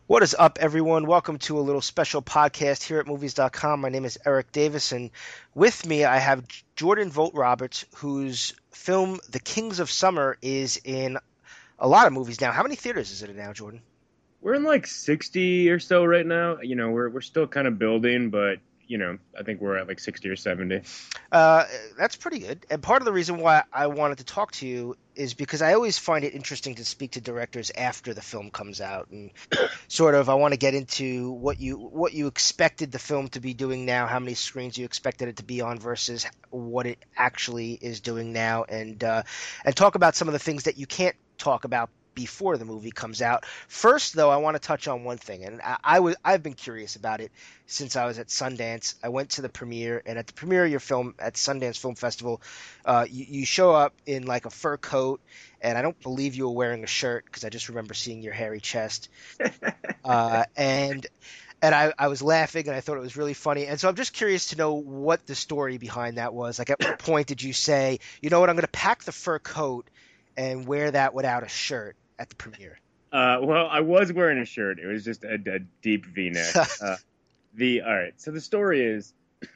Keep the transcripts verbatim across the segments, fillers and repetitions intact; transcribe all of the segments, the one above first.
What is up, everyone? Welcome to a little special podcast here at movies dot com. My name is Eric Davis, and with me I have Jordan Vogt Roberts, whose film The Kings of Summer is in a lot of movies now. How many theaters is it in now, Jordan? We're in like sixty or so right now. You know, we're we're still kind of building, but you know, I think we're at like sixty or seventy. Uh, that's pretty good. And part of the reason why I wanted to talk to you is because I always find it interesting to speak to directors after the film comes out, and sort of I want to get into what you what you expected the film to be doing now, how many screens you expected it to be on versus what it actually is doing now, and uh, and talk about some of the things that you can't talk about before the movie comes out. First, though, I want to touch on one thing, and I, I was I've been curious about it since I was at Sundance. I went to the premiere, and at the premiere of your film at Sundance Film Festival, uh, you, you show up in like a fur coat, and I don't believe you were wearing a shirt because I just remember seeing your hairy chest. Uh, and and I, I was laughing and I thought it was really funny. And so I'm just curious to know what the story behind that was. Like, at what point did you say, you know what, I'm going to pack the fur coat and wear that without a shirt at the premiere? Uh, well, I was wearing a shirt. It was just a, a deep V-neck. Uh, the all right. So the story is,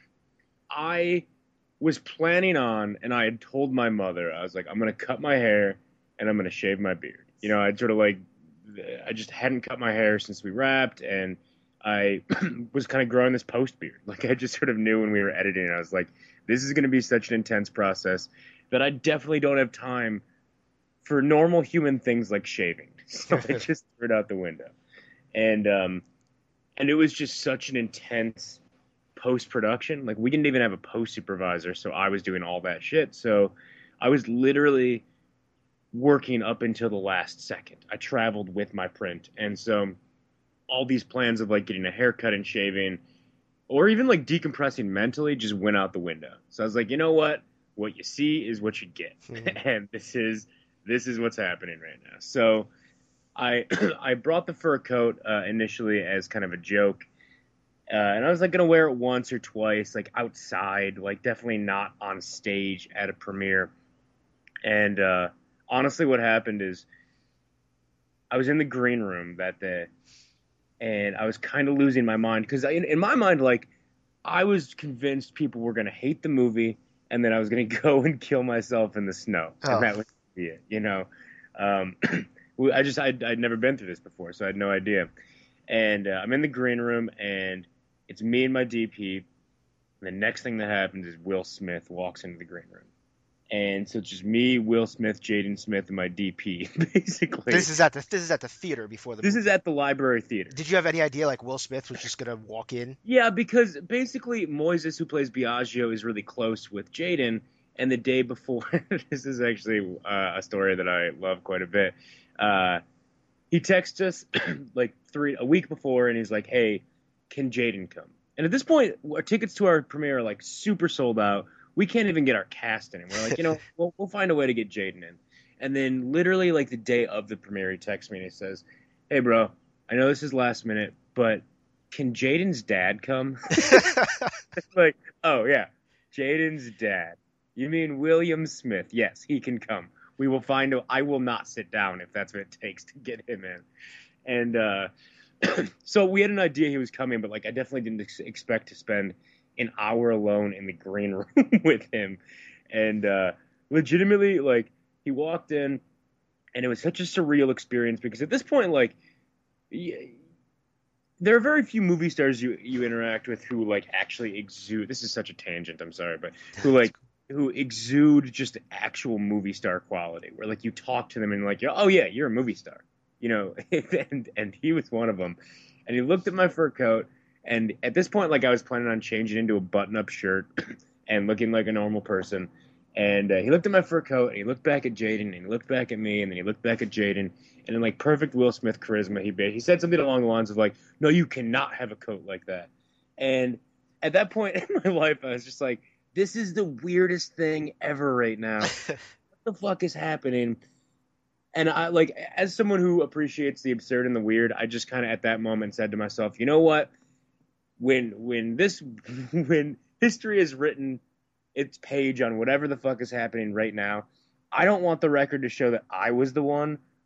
I was planning on, and I had told my mother, I was like, I'm gonna cut my hair and I'm gonna shave my beard. You know, I'd sort of like, I just hadn't cut my hair since we wrapped, and I was kind of growing this post beard. Like I just sort of knew when we were editing, I was like, this is gonna be such an intense process that I definitely don't have time for normal human things like shaving. So I just threw it out the window. And um and it was just such an intense post production. Like we didn't even have a post supervisor, so I was doing all that shit. So I was literally working up until the last second. I traveled with my print. And so all these plans of like getting a haircut and shaving or even like decompressing mentally just went out the window. So I was like, you know what? What you see is what you get. And this is this is what's happening right now. So I I brought the fur coat uh, initially as kind of a joke, uh, and I was like gonna wear it once or twice, like outside, like definitely not on stage at a premiere. And uh, honestly, what happened is I was in the green room that day, and I was kind of losing my mind because in, in my mind, like I was convinced people were gonna hate the movie, and then I was gonna go and kill myself in the snow, and Oh, that would be it, you know. Um, I just I'd, I'd never been through this before, so I had no idea. And uh, I'm in the green room, and it's me and my D P. And the next thing that happens is Will Smith walks into the green room, and so it's just me, Will Smith, Jaden Smith, and my D P. Basically, this is at the this is at the theater before the this is movie. at the library theater. Did you have any idea like Will Smith was just gonna walk in? Yeah, because basically Moises, who plays Biagio, is really close with Jaden. And the day before, this is actually uh, a story that I love quite a bit. Uh, he texts us like three a week before, and he's like, "Hey, can Jaden come?" And at this point, our tickets to our premiere are like super sold out. We can't even get our cast in, and we're like, you know, we'll, we'll find a way to get Jaden in. And then literally like the day of the premiere, he texts me and he says, "Hey, bro, I know this is last minute, but can Jaden's dad come?" Like, oh yeah, Jaden's dad. You mean William Smith? Yes, he can come. We will find a. I will not sit down if that's what it takes to get him in. And uh, so we had an idea he was coming, but like I definitely didn't ex- expect to spend an hour alone in the green room with him. And uh, legitimately, like he walked in, and it was such a surreal experience because at this point, like. y- there are very few movie stars you you interact with who like actually exude. This is such a tangent. I'm sorry, but who That's like who exude just actual movie star quality. Where like you talk to them and like, oh yeah, you're a movie star, you know. and and he was one of them. And he looked at my fur coat, and at this point, like I was planning on changing into a button-up shirt and looking like a normal person. And uh, he looked at my fur coat, and he looked back at Jaden, and he looked back at me, and then he looked back at Jaden, and in like perfect Will Smith charisma, he he said something along the lines of like, "No, you cannot have a coat like that." And at that point in my life, I was just like, "This is the weirdest thing ever right now. What the fuck is happening?" And I like, as someone who appreciates the absurd and the weird, I just kind of at that moment said to myself, "You know what? When when this when history is written its page on whatever the fuck is happening right now, I don't want the record to show that I was the one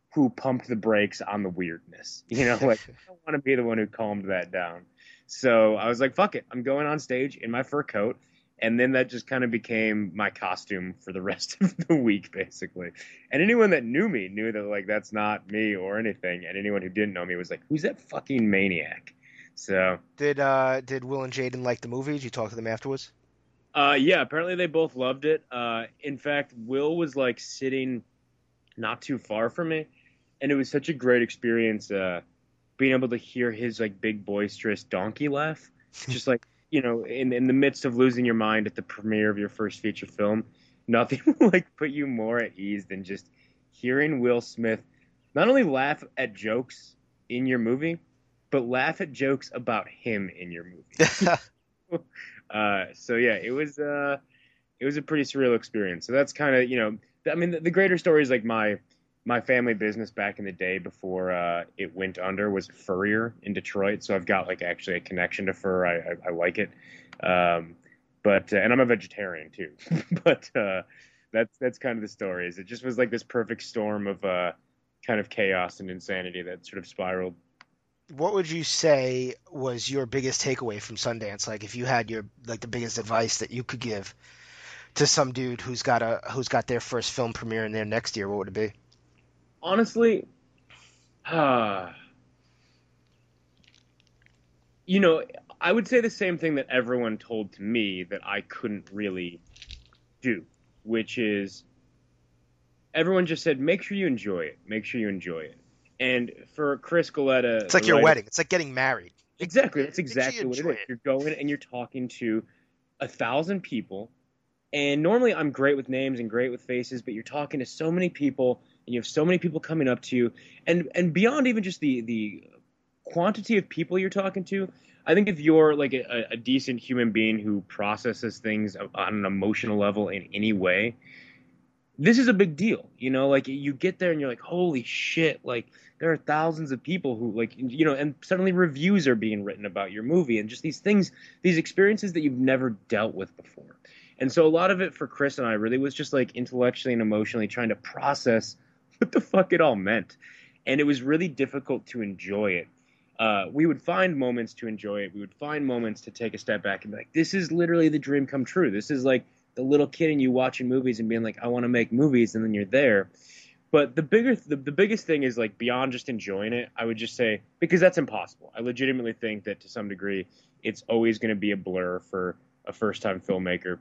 who pumped the brakes on the weirdness. You know, like I don't want to be the one who calmed that down. So I was like, fuck it, I'm going on stage in my fur coat. And then that just kind of became my costume for the rest of the week, basically. And anyone that knew me knew that, like, that's not me or anything. And anyone who didn't know me was like, who's that fucking maniac? So Did uh did Will and Jaden like the movie? Did you talk to them afterwards? Uh, yeah, apparently they both loved it. Uh, in fact, Will was like sitting not too far from me, and it was such a great experience uh, being able to hear his like big boisterous donkey laugh, just like you know, in in the midst of losing your mind at the premiere of your first feature film. Nothing will like put you more at ease than just hearing Will Smith not only laugh at jokes in your movie, but laugh at jokes about him in your movie. Uh, so yeah, it was uh, it was a pretty surreal experience. So that's kind of you know, I mean, the, the greater story is like my my family business back in the day before uh, it went under was Furrier in Detroit. So I've got like actually a connection to fur. I I, I like it, um, but uh, and I'm a vegetarian too. but uh, that's that's kind of the story. Is it just was like this perfect storm of uh, kind of chaos and insanity that sort of spiraled. What would you say was your biggest takeaway from Sundance? Like if you had your like the biggest advice that you could give to some dude who's got a who's got their first film premiere in there next year, what would it be? Honestly, uh, you know, I would say the same thing that everyone told to me that I couldn't really do, which is everyone just said, make sure you enjoy it. Make sure you enjoy it. And for Chris Goletta, It's like your writer, wedding. It's like getting married. exactly. That's Make sure you exactly what it enjoy is. it. You're going and you're talking to a thousand people. And normally I'm great with names and great with faces, but you're talking to so many people and you have so many people coming up to you. And and beyond even just the the quantity of people you're talking to, I think if you're like a, a decent human being who processes things on an emotional level in any way, this is a big deal. You know, like you get there and you're like, holy shit, like there are thousands of people who like, you know, and suddenly reviews are being written about your movie and just these things, these experiences that you've never dealt with before. And so a lot of it for Chris and I really was just like intellectually and emotionally trying to process what the fuck it all meant. And it was really difficult to enjoy it. Uh, we would find moments to enjoy it. We would find moments to take a step back and be like, this is literally the dream come true. This is like the little kid in you watching movies and being like, I want to make movies, and then you're there. But the bigger, the, the biggest thing is like beyond just enjoying it, I would just say, because that's impossible. I legitimately think that to some degree, it's always going to be a blur for a first-time filmmaker.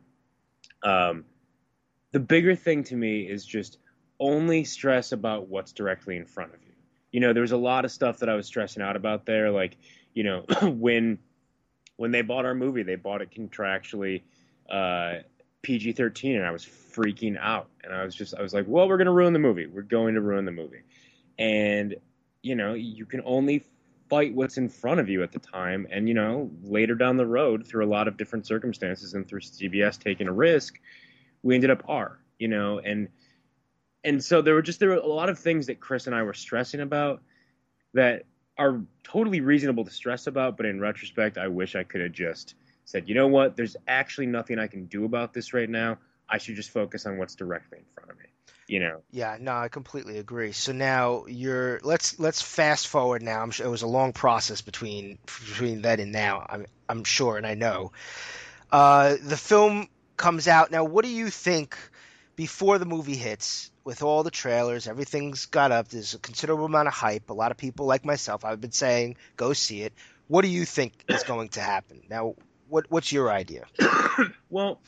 Um, the bigger thing to me is just only stress about what's directly in front of you. You know, there was a lot of stuff that I was stressing out about there. Like, you know, when when they bought our movie, they bought it contractually uh, P G thirteen, and I was freaking out. And I was just, I was like, well, we're going to ruin the movie. We're going to ruin the movie. And, you know, you can only fight what's in front of you at the time. And, you know, later down the road, through a lot of different circumstances and through C B S taking a risk, we ended up R, you know, and and so there were just there were a lot of things that Chris and I were stressing about that are totally reasonable to stress about, but in retrospect, I wish I could have just said, you know what, there's actually nothing I can do about this right now. I should just focus on what's directly in front of me, you know. Yeah, no, I completely agree. So now you're let's let's fast forward now. I'm sure it was a long process between between then and now. I'm I'm sure, and I know. Uh, the film comes out now. What do you think before the movie hits? With all the trailers, everything's got up. There's a considerable amount of hype. A lot of people, like myself, I've been saying, go see it. What do you think is going to happen? Now, what what's your idea? Well,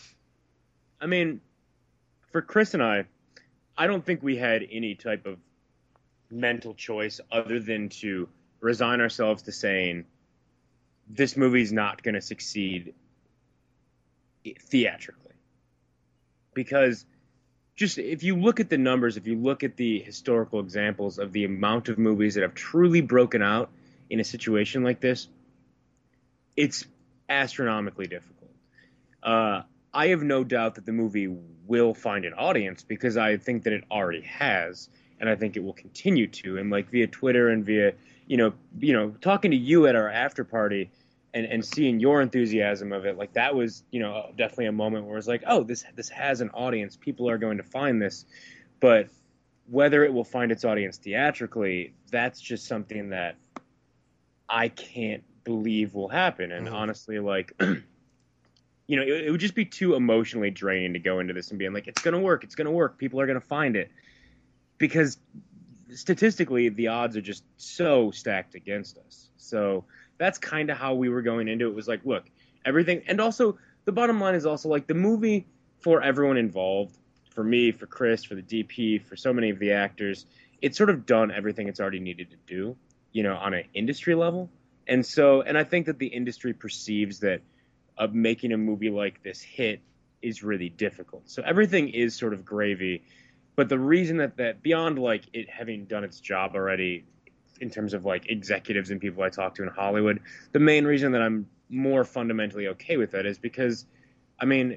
I mean, for Chris and I, I don't think we had any type of mental choice other than to resign ourselves to saying this movie's not going to succeed theatrically. Because just if you look at the numbers, if you look at the historical examples of the amount of movies that have truly broken out in a situation like this, it's astronomically difficult. Uh, I have no doubt that the movie will find an audience because I think that it already has, and I think it will continue to. And like via Twitter and via, you know, you know, talking to you at our after party and, and seeing your enthusiasm of it, like that was, you know, definitely a moment where it's like, oh, this this has an audience. People are going to find this. But whether it will find its audience theatrically, that's just something that I can't believe will happen. And Mhm. honestly, like, you know, it, it would just be too emotionally draining to go into this and being like, it's going to work, it's going to work, people are going to find it. Because statistically, the odds are just so stacked against us. So that's kind of how we were going into it. It was like, look, everything. And also, the bottom line is also like the movie for everyone involved, for me, for Chris, for the D P, for so many of the actors, it's sort of done everything it's already needed to do, you know, on an industry level. And so, and I think that the industry perceives that uh, making a movie like this hit is really difficult. So everything is sort of gravy. But the reason that, that beyond like it having done its job already in terms of like executives and people I talk to in Hollywood, the main reason that I'm more fundamentally okay with it is because, I mean,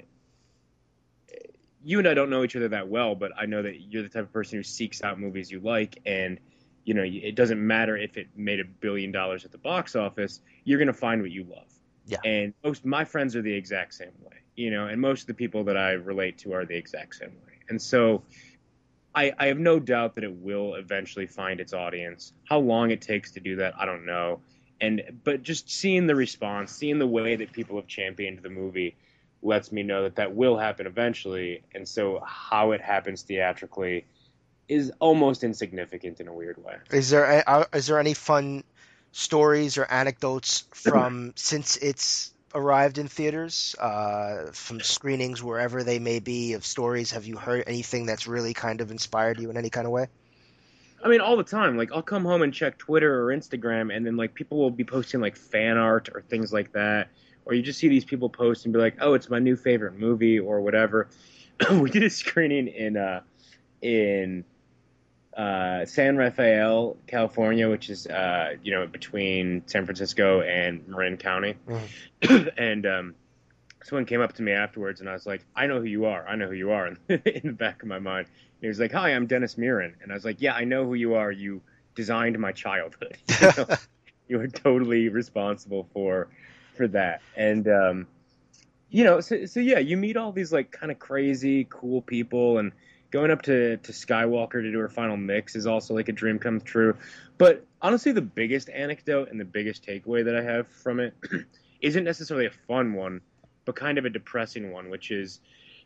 you and I don't know each other that well, but I know that you're the type of person who seeks out movies you like, and you know it doesn't matter if it made a billion dollars at the box office, you're gonna find what you love. Yeah. And most my friends are the exact same way, you know, and most of the people that I relate to are the exact same way. And so I, I have no doubt that it will eventually find its audience. How long it takes to do that, I don't know. And but just seeing the response, seeing the way that people have championed the movie, lets me know that that will happen eventually. And so how it happens theatrically is almost insignificant in a weird way. Is there a- are- is there any fun stories or anecdotes from since it's arrived in theaters, uh, from screenings wherever they may be, of stories? Have you heard anything that's really kind of inspired you in any kind of way? I mean, all the time. Like, I'll come home and check Twitter or Instagram, and then like people will be posting like fan art or things like that. Or you just see these people post and be like, "Oh, it's my new favorite movie" or whatever. We did a screening in uh, in uh, San Rafael, California, which is uh, you know between San Francisco and Marin County. Mhm. And um, someone came up to me afterwards, and I was like, "I know who you are. I know who you are." In the back of my mind, and he was like, "Hi, I'm Dennis Muren," and I was like, "Yeah, I know who you are. You designed my childhood. You know, you are totally responsible for for that." And um, you know, so, so yeah, you meet all these like kind of crazy, cool people, and going up to, to Skywalker to do her final mix is also like a dream come true. But honestly, the biggest anecdote and the biggest takeaway that I have from it isn't necessarily a fun one, but kind of a depressing one, which is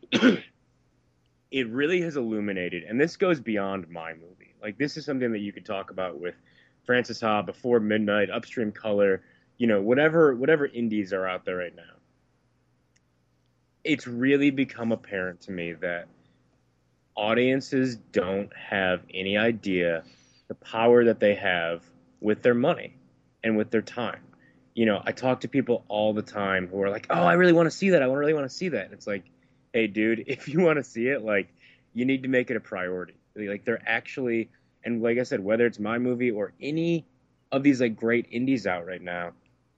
it really has illuminated, and this goes beyond my movie. Like, this is something that you could talk about with Francis Ha, Before Midnight, Upstream Color, you know, whatever whatever indies are out there right now. It's really become apparent to me that audiences don't have any idea the power that they have with their money and with their time. You know, I talk to people all the time who are like, "Oh, I really want to see that. I really want to see that." And it's like, "Hey, dude, if you want to see it, like, you need to make it a priority." Like, they're actually, and like I said, whether it's my movie or any of these like great indies out right now,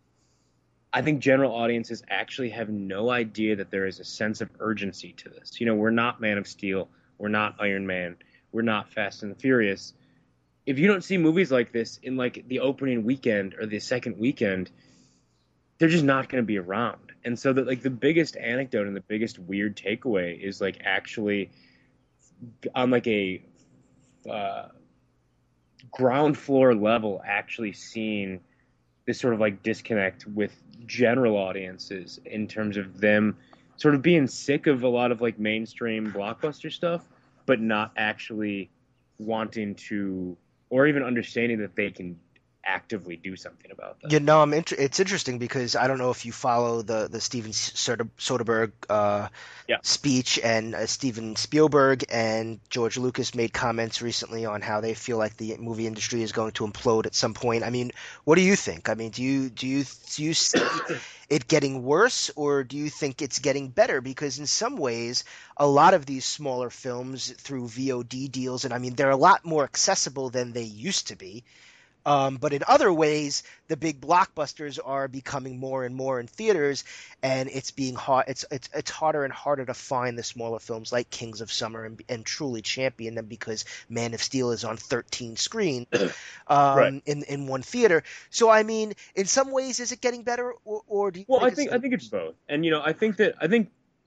I think general audiences actually have no idea that there is a sense of urgency to this. You know, we're not Man of Steel. We're not Iron Man. We're not Fast and the Furious. If you don't see movies like this in like the opening weekend or the second weekend, they're just not going to be around. And so that like the biggest anecdote and the biggest weird takeaway is like actually on like a uh, ground floor level, actually seeing this sort of like disconnect with general audiences in terms of them sort of being sick of a lot of like mainstream blockbuster stuff, but not actually wanting to, or even understanding that they can actively do something about that. You know, I'm inter- it's interesting because I don't know if you follow the the Steven Soder- Soderbergh uh, Yeah. speech, and uh, Steven Spielberg and George Lucas made comments recently on how they feel like the movie industry is going to implode at some point. I mean, what do you think? I mean, do you do you do you see it getting worse, or do you think it's getting better? Because in some ways, a lot of these smaller films through V O D deals, and I mean, they're a lot more accessible than they used to be. Um, but in other ways, the big blockbusters are becoming more and more in theaters, and it's being hard. It's it's it's harder and harder to find the smaller films like Kings of Summer and, and truly champion them, because Man of Steel is on thirteen screens Right. um, in in one theater. So I mean, in some ways, is it getting better, or, or do you Well, I think it's think I getting think it's worse? both. And you know, I think that I think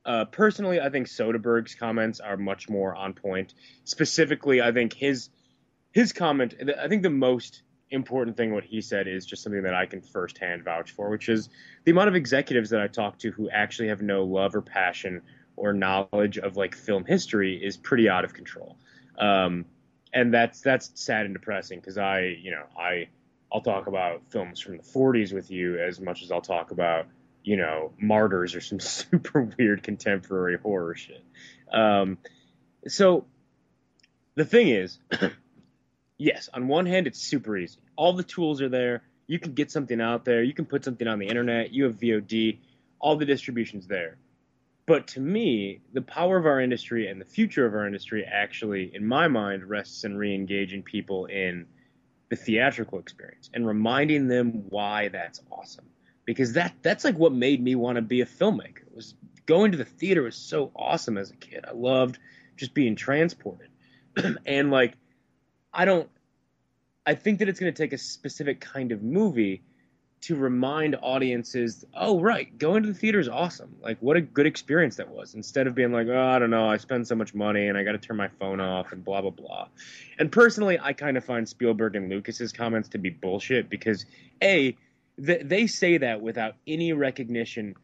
Uh, personally, I think Soderbergh's comments are much more on point. Specifically, I think his his comment, I think the most important thing what he said is just something that I can firsthand vouch for, which is the amount of executives that I talk to who actually have no love or passion or knowledge of like film history is pretty out of control. Um, and that's that's sad and depressing because I, you know, I I'll talk about films from the forties with you as much as I'll talk about, you know, Martyrs or some super weird contemporary horror shit. Um, so the thing is, yes, on one hand, it's super easy. All the tools are there. You can get something out there. You can put something on the internet. You have V O D. All the distribution's there. But to me, the power of our industry and the future of our industry actually, in my mind, rests in re-engaging people in the theatrical experience and reminding them why that's awesome. Because that that's like what made me want to be a filmmaker. It was going to the theater was so awesome as a kid. I loved just being transported. And like I don't I think that it's going to take a specific kind of movie to remind audiences, oh, right, going to the theater is awesome. Like, what a good experience that was. Instead of being like, oh, I don't know, I spend so much money and I got to turn my phone off and blah, blah, blah. And personally, I kind of find Spielberg and Lucas's comments to be bullshit because, A, th- they say that without any recognition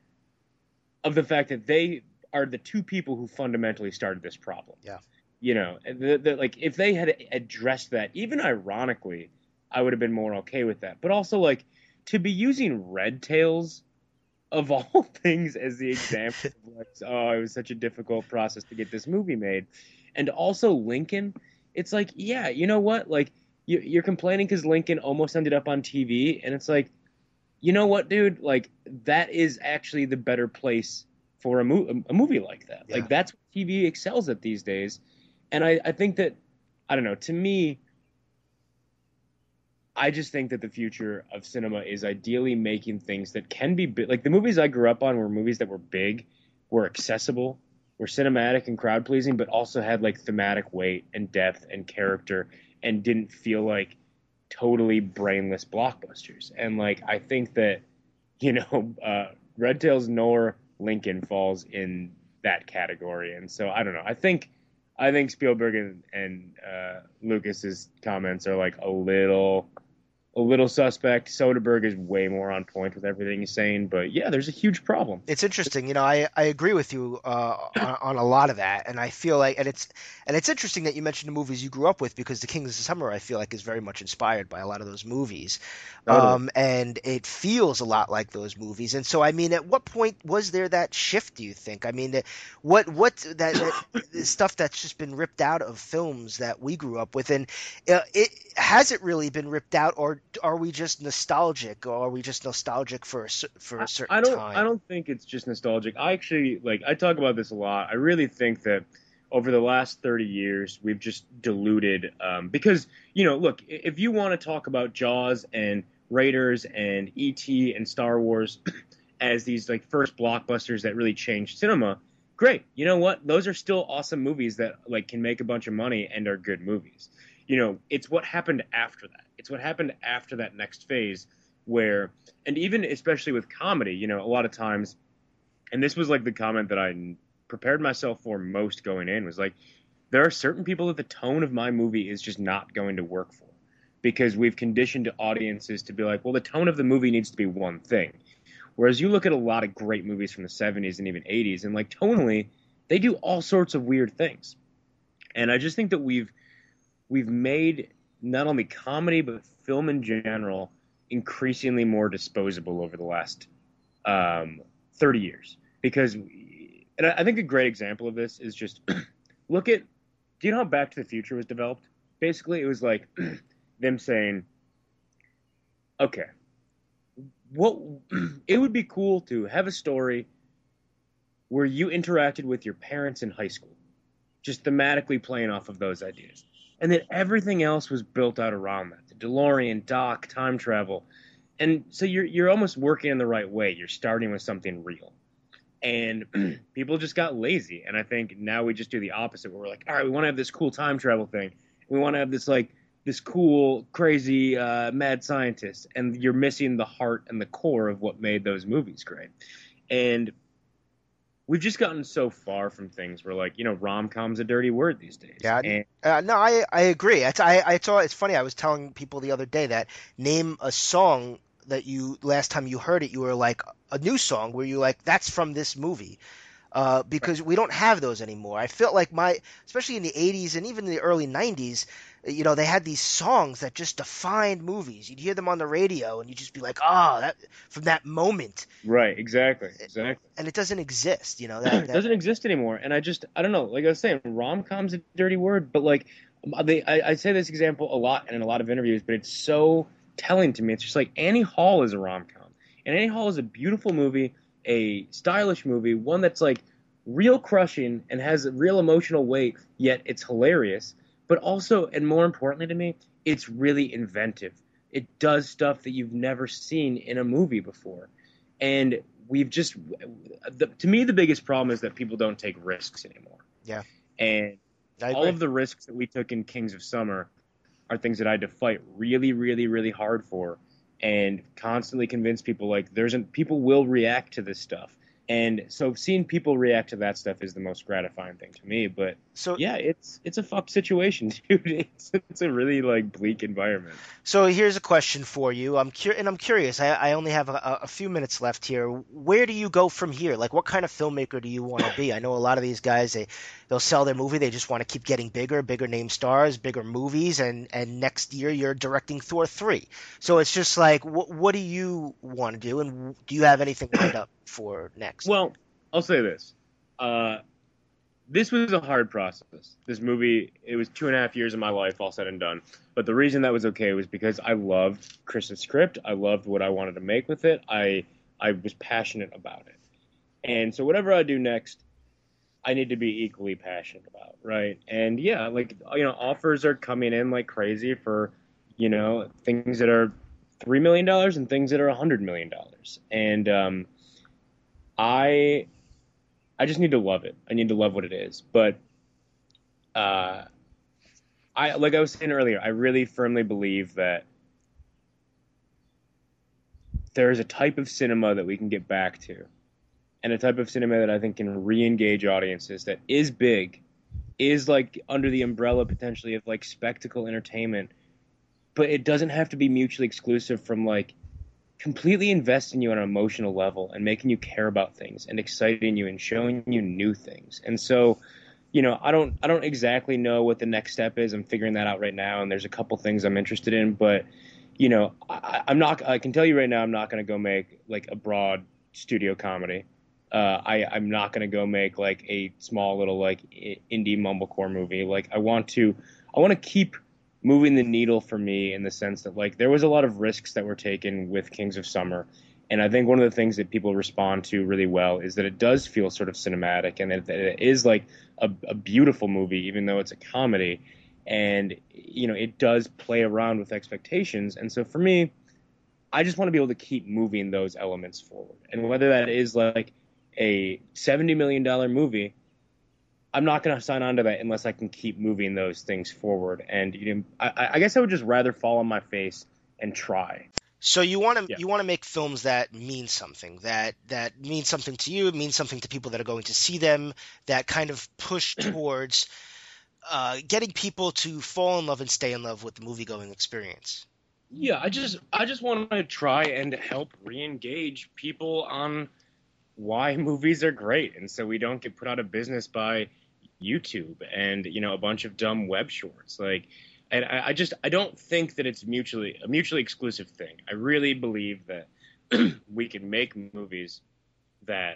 of the fact that they are the two people who fundamentally started this problem. Yeah. You know, the, the, like, if they had addressed that, even ironically, I would have been more okay with that. But also, like, to be using Red Tails, of all things, as the example of like, oh, it was such a difficult process to get this movie made. And also Lincoln, it's like, yeah, you know what? Like, you, you're complaining because Lincoln almost ended up on T V. And it's like, you know what, dude? Like, that is actually the better place for a, mo- a movie like that. Yeah. Like, that's what T V excels at these days. And I, I think that, I don't know, to me, I just think that the future of cinema is ideally making things that can be big. Like the movies I grew up on were movies that were big, were accessible, were cinematic and crowd pleasing, but also had like thematic weight and depth and character and didn't feel like totally brainless blockbusters. And like, I think that, you know, uh, Red Tails nor Lincoln falls in that category. And so I don't know. I think, I think Spielberg and, and uh, Lucas's comments are like a little, a little suspect. Soderbergh is way more on point with everything he's saying, but yeah, there's a huge problem. It's interesting, you know. I, I agree with you uh, on, on a lot of that, and I feel like, and it's and it's interesting that you mentioned the movies you grew up with because The Kings of Summer, I feel like, is very much inspired by a lot of those movies, Totally. um, and it feels a lot like those movies. And so, I mean, at what point was there that shift? Do you think? I mean, what what that, that stuff that's just been ripped out of films that we grew up with, and uh, it has it really been ripped out, or are we just nostalgic, or are we just nostalgic for a, for a certain I don't, time? I don't think it's just nostalgic. I actually like. I talk about this a lot. I really think that over the last thirty years, we've just diluted. Um, because you know, look, if you want to talk about Jaws and Raiders and E T and Star Wars as these like first blockbusters that really changed cinema, great. You know what? Those are still awesome movies that like can make a bunch of money and are good movies. You know, it's what happened after that. It's what happened after that next phase where, and even especially with comedy, you know, a lot of times, and this was like the comment that I prepared myself for most going in, was like, there are certain people that the tone of my movie is just not going to work for because we've conditioned audiences to be like, well, the tone of the movie needs to be one thing. Whereas you look at a lot of great movies from the seventies and even eighties, and like tonally, they do all sorts of weird things. And I just think that we've we've made not only comedy but film in general increasingly more disposable over the last um, thirty years. Because, and I think a great example of this is just look at, do you know how Back to the Future was developed? Basically, it was like them saying, okay, what it would be cool to have a story where you interacted with your parents in high school, just thematically playing off of those ideas. And then everything else was built out around that. The DeLorean, Doc, time travel. And so you're you're almost working in the right way. You're starting with something real. And people just got lazy. And I think now we just do the opposite, where we're like, all right, we want to have this cool time travel thing. We want to have this like this cool, crazy, uh, mad scientist. And you're missing the heart and the core of what made those movies great. And we've just gotten so far from things where, like, you know, rom-com's a dirty word these days. Yeah, And uh, no, I I agree. It's I I saw it's funny. I was telling people the other day that name a song that you last time you heard it, you were like a new song where you like that's from this movie. Uh, because we don't have those anymore. I felt like my, especially in the eighties and even in the early nineties, you know, they had these songs that just defined movies. You'd hear them on the radio and you'd just be like, oh, that from that moment. right, exactly, exactly. And it doesn't exist, you know, that, It that doesn't exist anymore. And I just, I don't know. Like I was saying, rom-com's a dirty word, but like, they, I, I say this example a lot and in a lot of interviews, but it's so telling to me. It's just like Annie Hall is a rom-com, and Annie Hall is a beautiful movie, a stylish movie, one that's like real crushing and has a real emotional weight, yet it's hilarious. But also, and more importantly to me, it's really inventive. It does stuff that you've never seen in a movie before. And we've just, the, to me, the biggest problem is that people don't take risks anymore. yeah, And I all agree. of the risks that we took in Kings of Summer are things that I had to fight really, really, really hard for, and constantly convince people like there's an, people will react to this stuff. And so seeing people react to that stuff is the most gratifying thing to me. But So yeah, it's it's a fucked situation, dude. It's it's a really like bleak environment. So here's a question for you. I'm cur- and I'm curious. I, I only have a, a few minutes left here. Where do you go from here? Like, what kind of filmmaker do you want to be? I know a lot of these guys. They they'll sell their movie. They just want to keep getting bigger, bigger name stars, bigger movies, and and next year you're directing Thor three. So it's just like, what what do you want to do, and do you have anything lined up for next? Well, I'll say this. Uh, this was a hard process. This movie, it was two and a half years of my life, all said and done. But the reason that was okay was because I loved Chris's script. I loved what I wanted to make with it. I I was passionate about it. And so whatever I do next, I need to be equally passionate about, right? And yeah, like, you know, offers are coming in like crazy for, you know, things that are three million dollars and things that are one hundred million dollars. And um, I I just need to love it. I need to love what it is. But uh, I like I was saying earlier, I really firmly believe that there is a type of cinema that we can get back to, and a type of cinema that I think can re-engage audiences that is big, is like under the umbrella potentially of like spectacle entertainment, but it doesn't have to be mutually exclusive from like completely investing you on an emotional level and making you care about things and exciting you and showing you new things. And so, you know, I don't I don't exactly know what the next step is. I'm figuring that out right now, and there's a couple things I'm interested in, but you know, I, I'm not. I can tell you right now, I'm not going to go make like a broad studio comedy. Uh, I, I'm not going to go make like a small little like indie mumblecore movie. Like I want to, I want to keep moving the needle for me in the sense that like there was a lot of risks that were taken with Kings of Summer, and I think one of the things that people respond to really well is that it does feel sort of cinematic, and that it is like a, a beautiful movie, even though it's a comedy, and you know it does play around with expectations. And so for me, I just want to be able to keep moving those elements forward, and whether that is like a seventy million dollars movie, I'm not going to sign on to that unless I can keep moving those things forward. And you know, I, I guess I would just rather fall on my face and try. So you want to Yeah. you want to make films that mean something, that that mean something to you, mean something to people that are going to see them, that kind of push towards uh, getting people to fall in love and stay in love with the movie going experience. Yeah, I just I just want to try and help re-engage people on why movies are great, and so we don't get put out of business by YouTube and you know a bunch of dumb web shorts. Like, and I, I just I don't think that it's mutually a mutually exclusive thing. I really believe that we can make movies that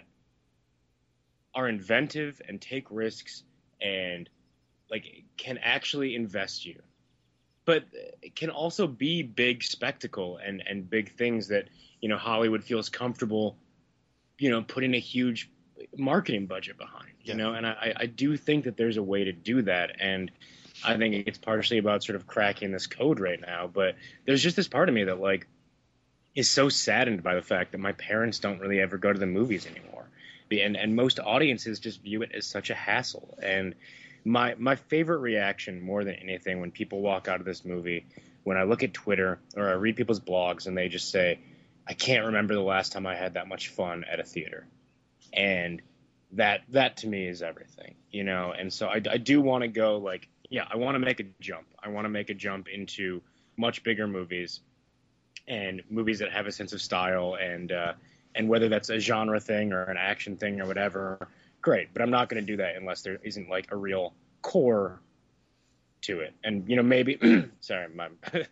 are inventive and take risks and like can actually invest you, but it can also be big spectacle and and big things that you know Hollywood feels comfortable you know putting a huge marketing budget behind, you Yeah. know and I, I do think that there's a way to do that, and I think it's partially about sort of cracking this code right now. But there's just this part of me that like is so saddened by the fact that my parents don't really ever go to the movies anymore, and and most audiences just view it as such a hassle. And my my favorite reaction more than anything when people walk out of this movie, when I look at Twitter or I read people's blogs and they just say, I can't remember the last time I had that much fun at a theater. And that that to me is everything, you know. And so I, I do want to go like, yeah, I want to make a jump. I want to make a jump into much bigger movies and movies that have a sense of style and uh, and whether that's a genre thing or an action thing or whatever, great. But I'm not going to do that unless there isn't like a real core to it. And you know, maybe sorry, my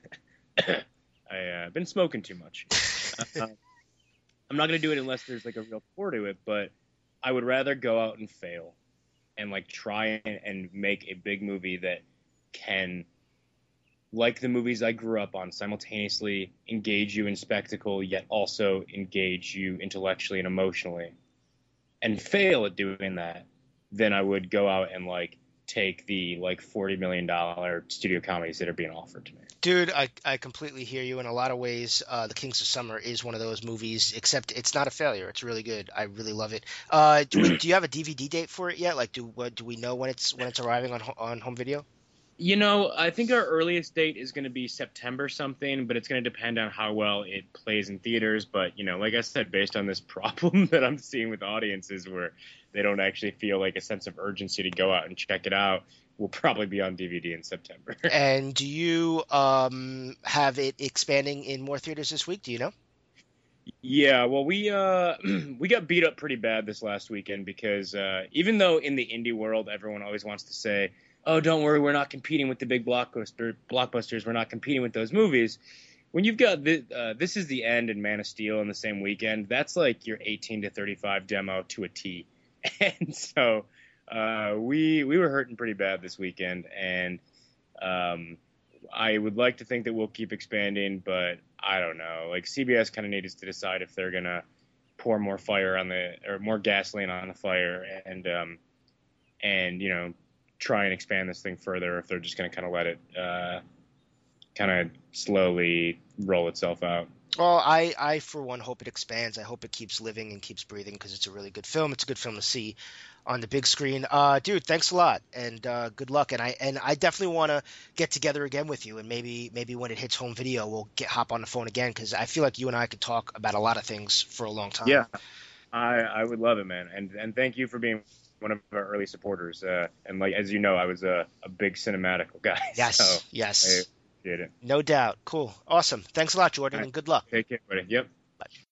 I uh, been smoking too much. Uh, I'm not going to do it unless there's like a real core to it. But I would rather go out and fail and like try and, and make a big movie that can, like the movies I grew up on, simultaneously engage you in spectacle, yet also engage you intellectually and emotionally, and fail at doing that, then I would go out and like take the like forty million dollar studio comedies that are being offered to me. Dude, I, I completely hear you. In a lot of ways, uh, The Kings of Summer is one of those movies, except it's not a failure. It's really good. I really love it. Uh, do, we, do you have a D V D date for it yet? Like, do what, do we know when it's when it's arriving on ho- on home video? You know, I think our earliest date is going to be September something, but it's going to depend on how well it plays in theaters. But, you know, like I said, based on this problem that I'm seeing with audiences where they don't actually feel like a sense of urgency to go out and check it out, we'll probably be on D V D in September. And do you um, have it expanding in more theaters this week? Do you know? Yeah, well, we uh we got beat up pretty bad this last weekend because uh, even though in the indie world everyone always wants to say, "Oh, don't worry, we're not competing with the big blockbuster blockbusters. We're not competing with those movies." When you've got the, uh, This Is the End and Man of Steel in the same weekend, that's like your eighteen to thirty-five demo to a T. And so uh, we we were hurting pretty bad this weekend, and um, I would like to think that we'll keep expanding, but I don't know. Like C B S kind of needs to decide if they're gonna pour more fire on the or more gasoline on the fire, and um, and you know try and expand this thing further, if they're just gonna kind of let it uh, kind of slowly roll itself out. Well, I, I for one hope it expands. I hope it keeps living and keeps breathing because it's a really good film. It's a good film to see on the big screen. Uh, dude, thanks a lot and uh, good luck. And I and I definitely want to get together again with you. And maybe maybe when it hits home video, we'll get hop on the phone again because I feel like you and I could talk about a lot of things for a long time. Yeah, I I would love it, man. And and thank you for being one of our early supporters. Uh, and like as you know, I was a, a big cinematical guy. Yes, So yes, I appreciate it. no doubt. Cool, awesome. Thanks a lot, Jordan, All right. and good luck. Take care, buddy. Yep. Bye.